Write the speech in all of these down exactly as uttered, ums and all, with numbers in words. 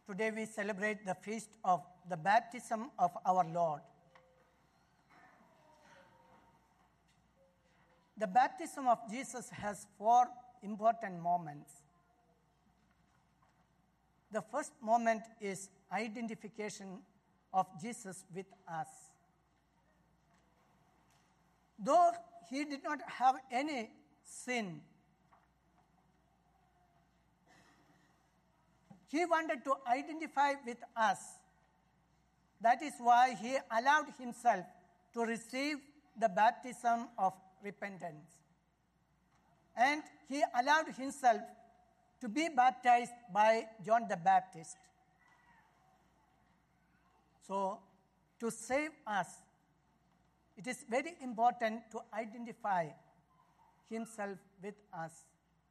Today we celebrate the feast of the baptism of our Lord. The baptism of Jesus has four important moments. The first moment is identification of Jesus with us. Though he did not have any sin, he wanted to identify with us. That is why he allowed himself to receive the baptism of repentance. And he allowed himself to be baptized by John the Baptist. So, to save us, it is very important to identify himself with us.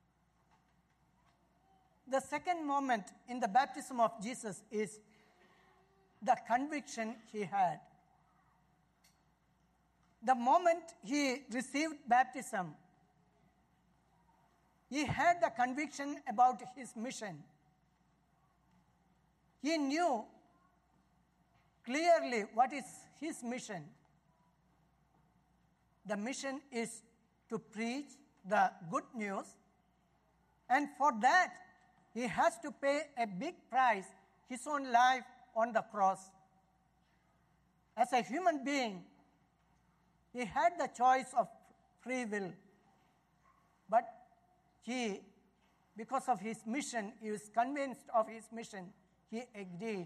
The second moment in the baptism of Jesus is the conviction he had. The moment he received baptism, he had the conviction about his mission. He knew clearly what is his mission. The mission is to preach the good news, and for that, he has to pay a big price, his own life on the cross. As a human being, he had the choice of free will. But he, because of his mission, he was convinced of his mission, he agreed.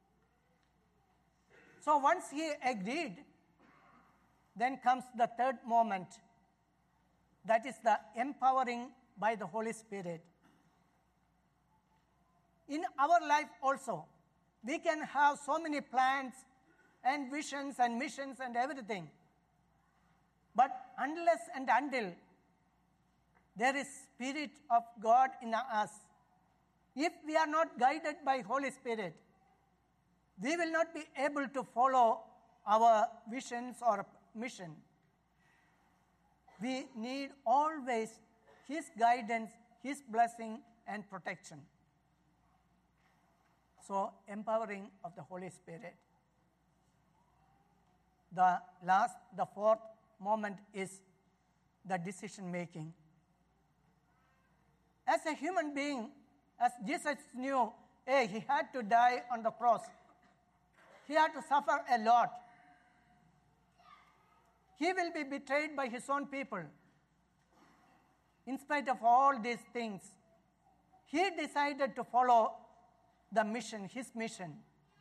So once he agreed, then comes the third moment. That is the empowering by the Holy Spirit. In our life also, we can have so many plans and visions and missions and everything. But unless and until there is Spirit of God in us, if we are not guided by Holy Spirit, we will not be able to follow our visions or mission. We need always His guidance, His blessing and protection. So, empowering of the Holy Spirit. The last, the fourth moment is the decision making. As a human being, as Jesus knew, hey, he had to die on the cross. He had to suffer a lot. He will be betrayed by his own people. In spite of all these things, he decided to follow the mission, his mission.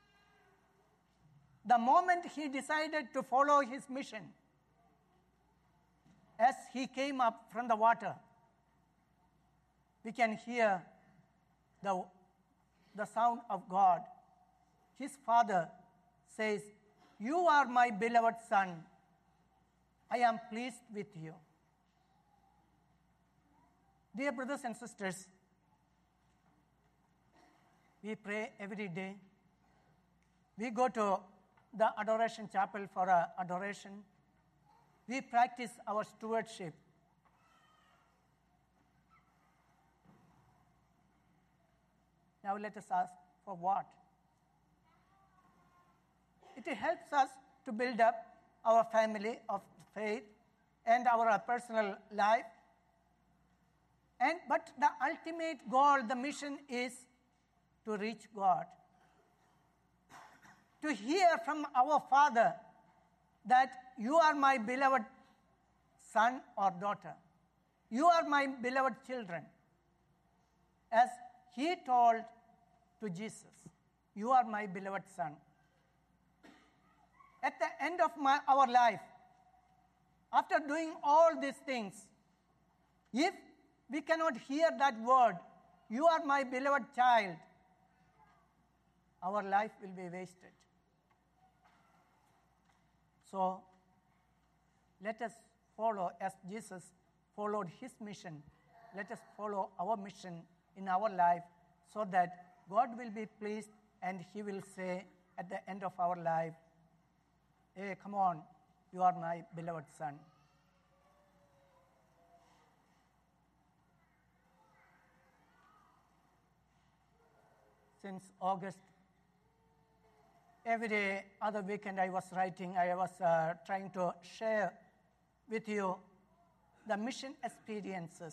The moment he decided to follow his mission, as he came up from the water, we can hear the, the sound of God. His father says, "You are my beloved son. I am pleased with you." Dear brothers and sisters, we pray every day. We go to the adoration chapel for uh, adoration. We practice our stewardship. Now let us ask, for what? It helps us to build up our family of faith and our personal life. And but the ultimate goal, the mission is to reach God. To hear from our Father that you are my beloved son or daughter. You are my beloved children. As he told to Jesus, you are my beloved son. At the end of my, our life, after doing all these things, if we cannot hear that word, you are my beloved child, our life will be wasted. So, let us follow as Jesus followed his mission. Let us follow our mission in our life so that God will be pleased and he will say at the end of our life, "Hey, come on, you are my beloved son." since August. Every other weekend I was writing, I was uh, trying to share with you the mission experiences.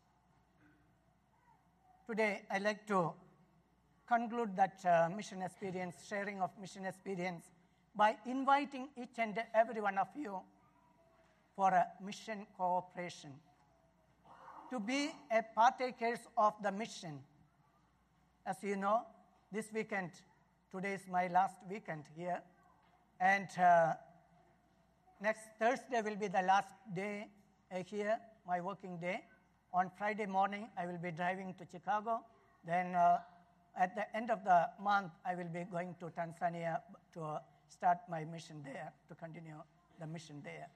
Today, I like to conclude that uh, mission experience, sharing of mission experience, by inviting each and every one of you for a mission cooperation, to be a partakers of the mission. As you know, this weekend, today is my last weekend here, and uh, next Thursday will be the last day uh, here, my working day. On Friday morning, I will be driving to Chicago. Then uh, at the end of the month, I will be going to Tanzania to uh, start my mission there, to continue the mission there.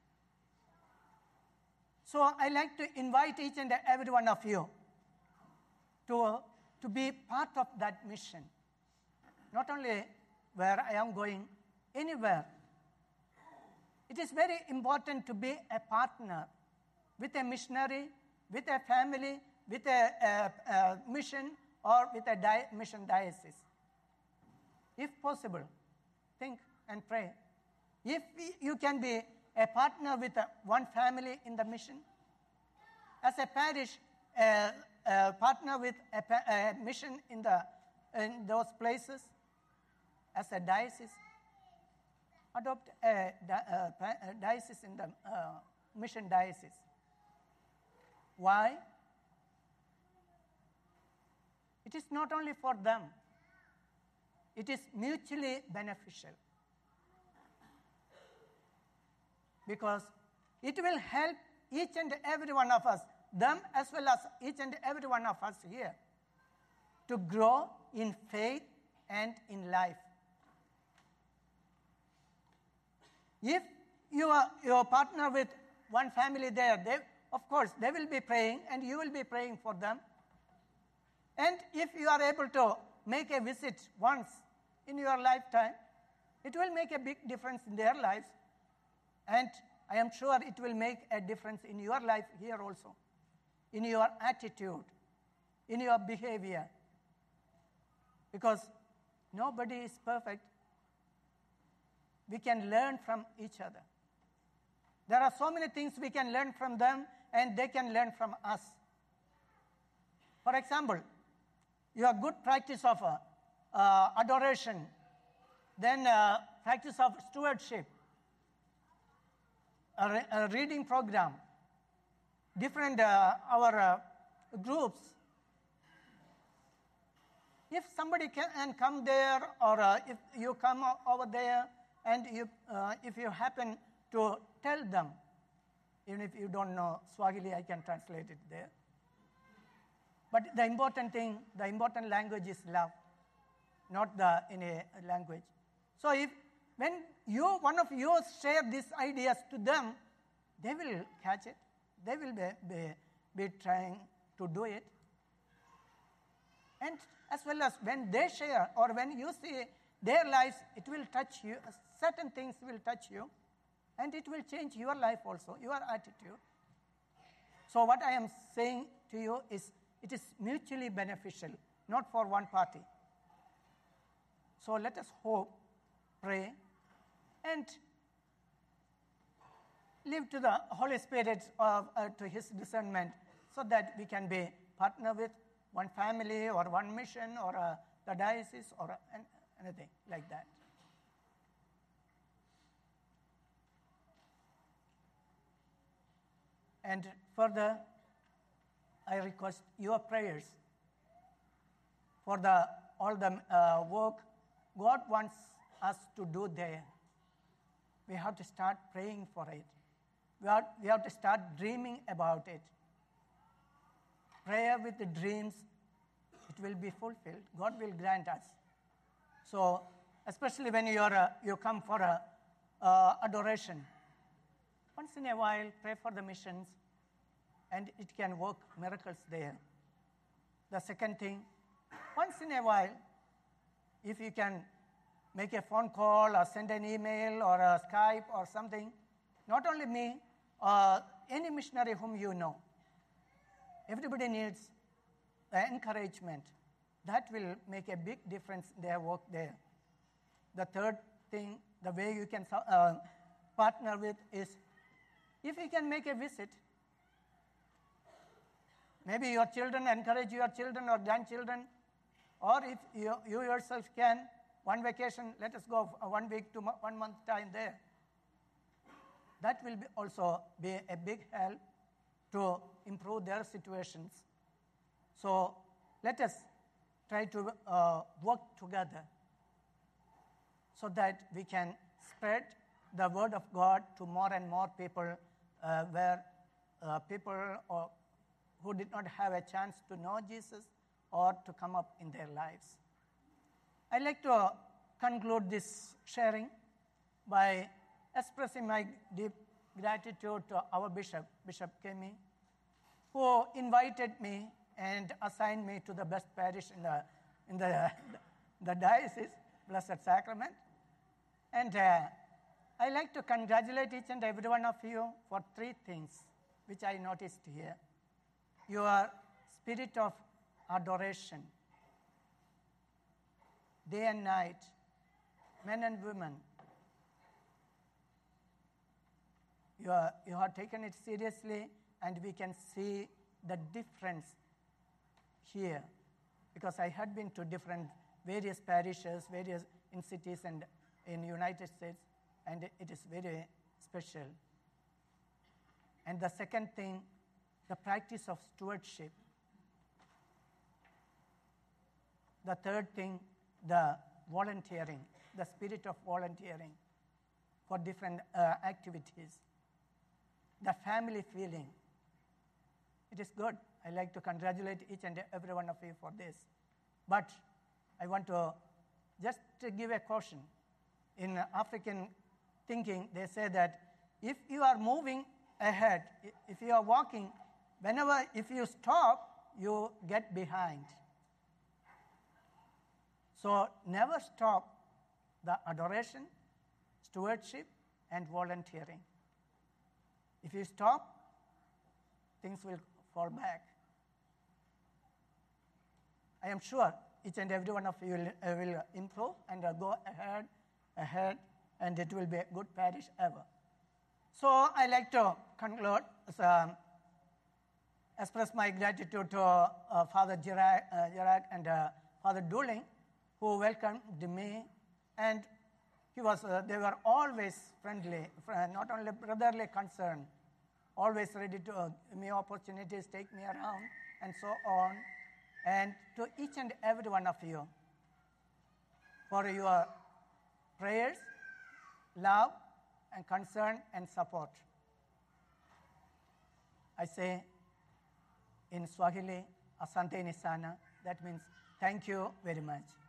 So I like to invite each and every one of you to, uh, to be part of that mission. Not only where I am going, anywhere. It is very important to be a partner with a missionary, with a family, with a, a, a mission, or with a di- mission diocese. If possible, think and pray. If you can be a partner with a, one family in the mission, as a parish, a, a partner with a, a mission in, the, in those places, as a diocese, adopt a, a, a diocese in the uh, mission diocese. Why? It is not only for them. It is mutually beneficial. Because it will help each and every one of us, them as well as each and every one of us here, to grow in faith and in life. If you are your partner with one family there, they, of course, they will be praying and you will be praying for them. And if you are able to make a visit once in your lifetime, it will make a big difference in their lives. And I am sure it will make a difference in your life here also, in your attitude, in your behavior. Because nobody is perfect. We can learn from each other. There are so many things we can learn from them, and they can learn from us. For example, your good practice of uh, uh, adoration, then uh, practice of stewardship, a, re- a reading program, different uh, our uh, groups. If somebody can come there, or uh, if you come over there, and you, uh, if you happen to tell them, even if you don't know Swahili, I can translate it there. But the important thing, the important language is love, not the any language. So if when you, one of you share these ideas to them, they will catch it. They will be, be, be trying to do it. And as well as when they share, or when you see their lives, it will touch you. Certain things will touch you, and it will change your life also, your attitude. So what I am saying to you is, it is mutually beneficial, not for one party. So let us hope, pray, and leave to the Holy Spirit uh, uh, to His discernment, so that we can be partner with one family or one mission or uh, the diocese or uh, anything like that. And further, I request your prayers for the all the uh, work God wants us to do there. We have to start praying for it. We have, we have to start dreaming about it. Prayer with the dreams, it will be fulfilled. God will grant us. So, especially when you are uh, you come for a uh, adoration, once in a while, pray for the missions, and it can work miracles there. The second thing, once in a while, if you can make a phone call or send an email or a Skype or something, not only me, uh, any missionary whom you know, everybody needs the encouragement, that will make a big difference in their work there. The third thing, the way you can uh, partner with is, if you can make a visit, maybe your children, encourage your children or grandchildren, or if you, you yourself can, one vacation, let us go one week to one month time there. That will be also be a big help to improve their situations. So let us try to uh, work together so that we can spread the word of God to more and more people uh, where uh, people or who did not have a chance to know Jesus or to come up in their lives. I'd like to conclude this sharing by expressing my deep gratitude to our bishop, Bishop Kemi, who invited me and assigned me to the best parish in the, in the, the diocese, Blessed Sacrament. And uh, I'd like to congratulate each and every one of you for three things which I noticed here. Your spirit of adoration, day and night, men and women, you, are, you have taken it seriously, and we can see the difference here, because I had been to different various parishes, various in cities and in United States, and it is very special. And the second thing, the practice of stewardship. The third thing, the volunteering, the spirit of volunteering for different uh, activities. The family feeling. It is good. I like to congratulate each and every one of you for this. But I want to just to give a caution. In African thinking, they say that if you are moving ahead, if you are walking, whenever, if you stop, you get behind. So never stop the adoration, stewardship, and volunteering. If you stop, things will fall back. I am sure each and every one of you will, uh, will improve and uh, go ahead, ahead, and it will be a good parish ever. So I like to conclude, um, express my gratitude to uh, Father Gerard, uh, Gerard and uh, Father Dooling, who welcomed me, and he was, uh, they were always friendly, not only brotherly concern, always ready to uh, give me opportunities, take me around, and so on. And to each and every one of you, for your prayers, love, and concern, and support. I say in Swahili, asante ni sana, that means thank you very much.